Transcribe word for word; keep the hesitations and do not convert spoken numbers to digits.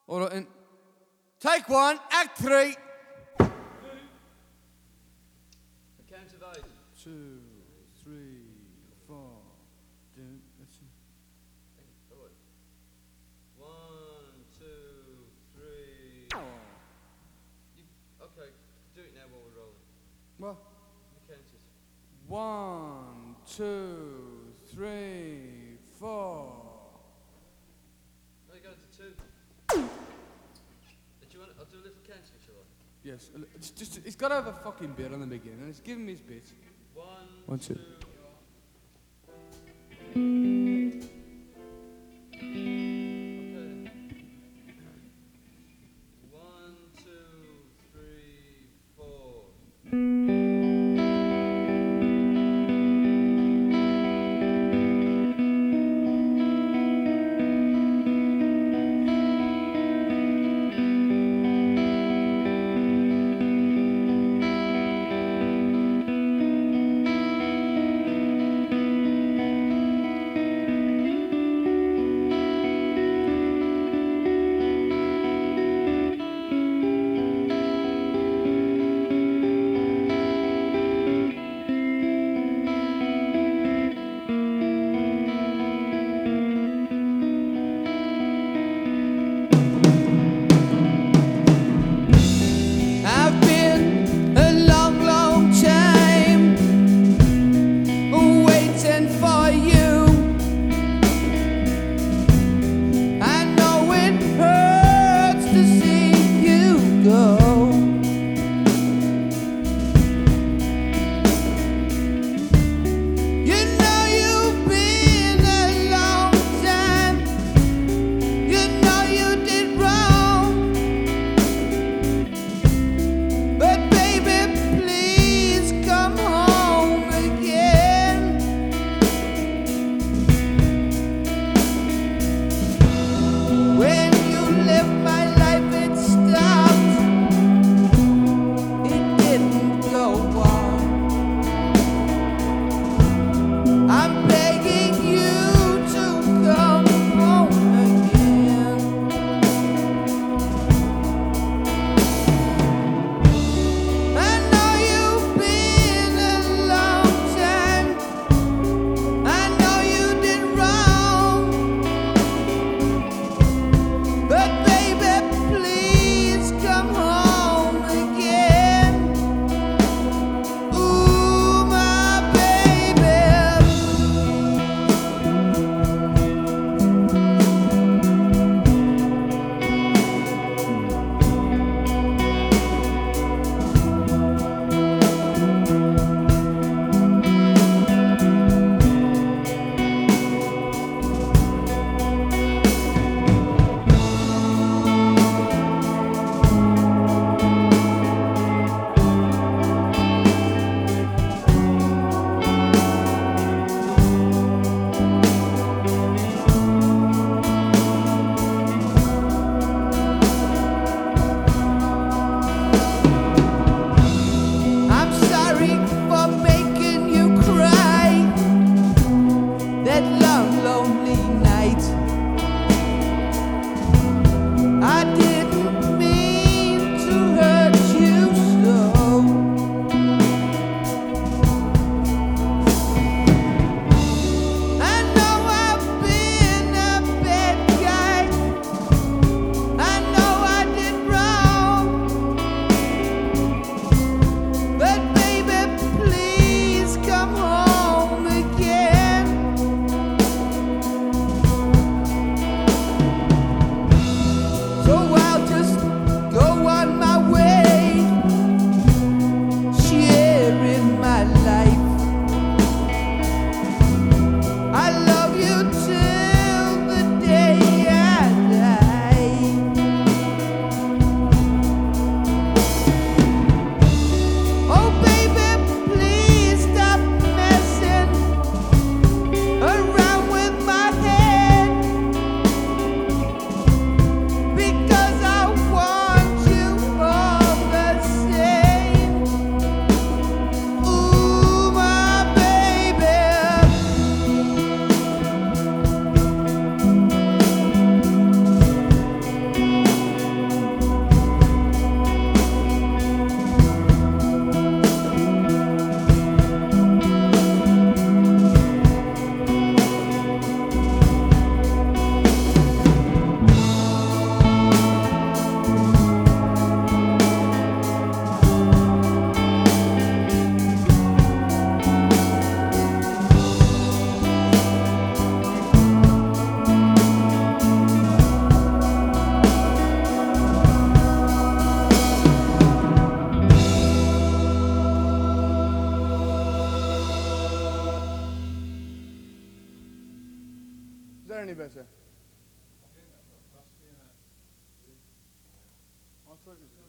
All right, and take one, act three. A count of eight. Two, three, four. Do, let's see. All right. One, two, three. You, okay, do it now while we're rolling. What? You count it. One, two, three, four. No, you go to two. Do you want? I'll do a little counting if you like. Yes, a li- it's just, it's got to have a fucking bit on the beginning. Let's give him his bit. One, One, two. two. Okay. One, two, three, four. that any better? I thought it was